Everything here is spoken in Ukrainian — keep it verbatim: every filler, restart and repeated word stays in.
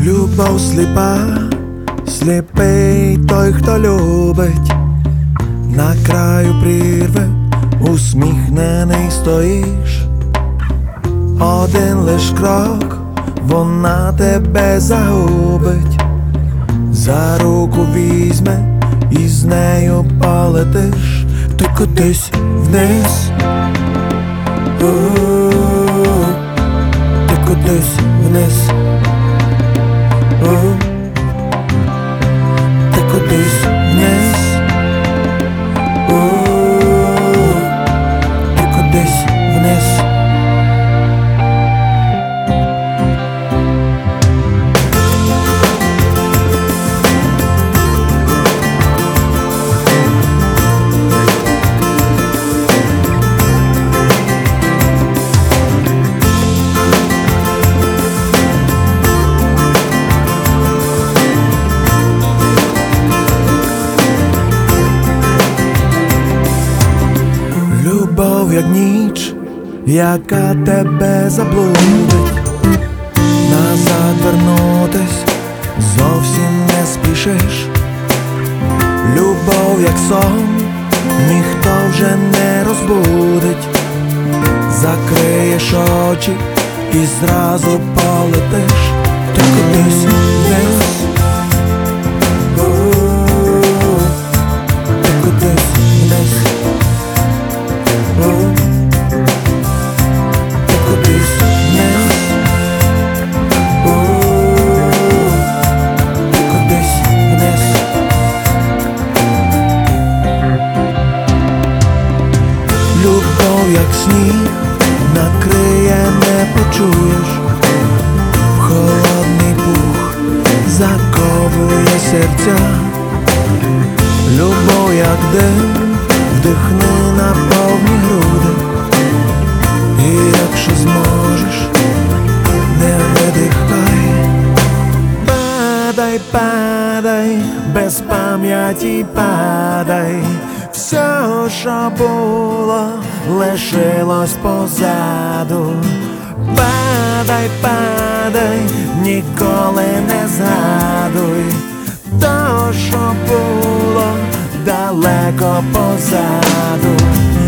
Любов сліпа, сліпий той, хто любить, на краю прірви усміхнений стоїш. Один лиш крок, вона тебе загубить, за руку візьме і з нею полетиш ти кудись вниз. У-у-у, ти кудись вниз. У-у-у, ти кудись вниз. У-у-у, ти кудись вниз. Любов, як ніч, яка тебе заблудить, назад вернутись зовсім не спішиш. Любов, як сон, ніхто вже не розбудить, закриєш очі і зразу полетиш ти кудись вниз. Ти кудись вниз. Ти кудись вниз. Ти кудись вниз. Любов, як сніг, накриє, не почуєш, в холодний пух заковує серця. Любов, як дим, вдихни на повні груди, і якщо зможеш, не видихай. Падай, падай, без пам'яті падай, все, що було, лишилось позаду. Падай, падай, ніколи не згадуй то, що було далеко позаду.